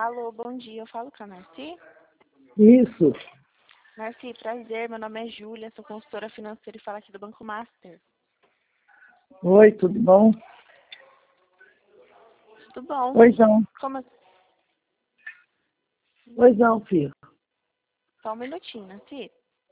Alô, bom dia. Eu falo com a Narci? Isso. Narci, prazer. Meu nome é Júlia, sou consultora financeira e falo aqui do Banco Master. Oi, tudo bom? Tudo bom? Pois não. Como... Pois não, filho. Só um minutinho, Narci.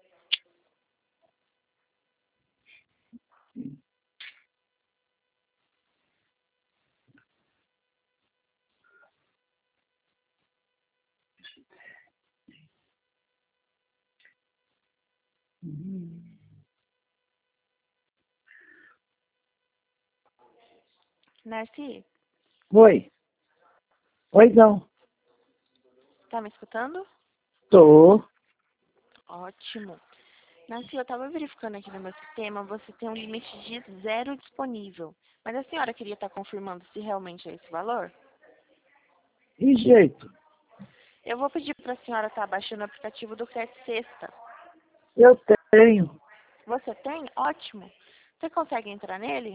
Narci, Oi. Pois não. tá me escutando? Tô. Ótimo. Narci, eu tava verificando aqui no meu sistema, você tem um limite de 0 disponível. Mas a senhora queria estar confirmando se realmente é esse valor? Que jeito? Eu vou pedir para a senhora estar baixando o aplicativo do Crédito Sexta. Eu tenho. Você tem? Ótimo. Você consegue entrar nele?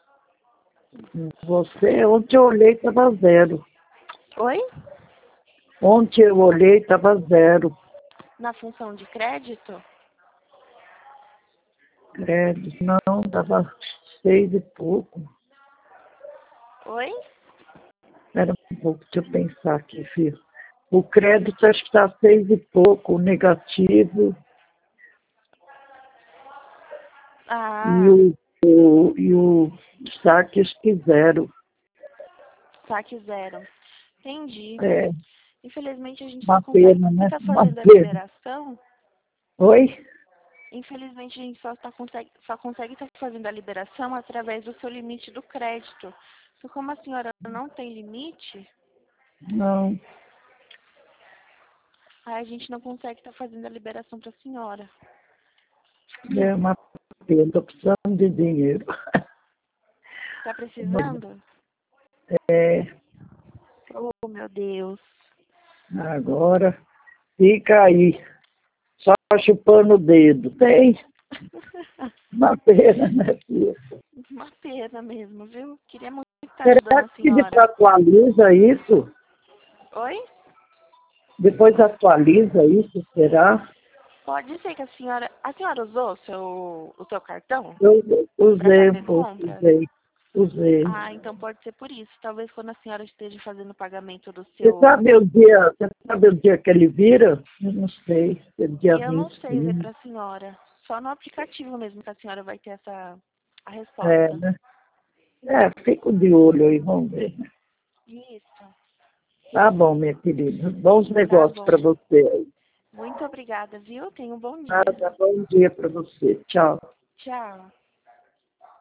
Ontem eu olhei, estava zero. Oi? Ontem eu olhei, estava zero. Na função de crédito? Crédito, não, estava 6 e pouco. Oi? Espera um pouco, deixa eu pensar aqui, filho. O crédito acho que está 6 e pouco, o negativo e Ah, o saque acho que zero. saque zero. Entendi. É, Infelizmente a gente só uma consegue pena, né? estar Uma fazendo a pena. liberação. Oi? Infelizmente a gente só consegue estar fazendo a liberação através do seu limite do crédito. Então, como a senhora não tem limite, Não, aí a gente não consegue estar fazendo a liberação para a senhora. é uma pena, estou precisando de dinheiro. Tá precisando? É, Oh, meu Deus. agora fica aí, só chupando o dedo. Tem uma pena, né, filha? Uma pena mesmo, viu? Queria muito estar ajudando Será a que depois senhora. atualiza isso? Oi? Depois atualiza isso, será? Pode ser que a senhora... A senhora usou o seu cartão Eu para usei um fazer pouco, compras? usei. Ah, então pode ser por isso. Talvez quando a senhora esteja fazendo o pagamento do Você seu... sabe o dia que ele vira? Eu não sei, se é dia Eu não sei dizer 25. para a senhora. Só no aplicativo mesmo que a senhora vai ter a É, resposta. né? É, fico de olho aí, vamos ver. Isso. Tá bom, minha querida. Bons Tá negócios para bom. você aí. Muito obrigada, viu? Tenha um bom dia. Nada, bom dia para você. Tchau. Tchau.